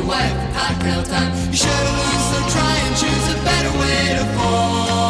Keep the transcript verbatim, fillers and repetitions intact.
your wife in hot girl time. You should've learned, so try and choose a better way to fall.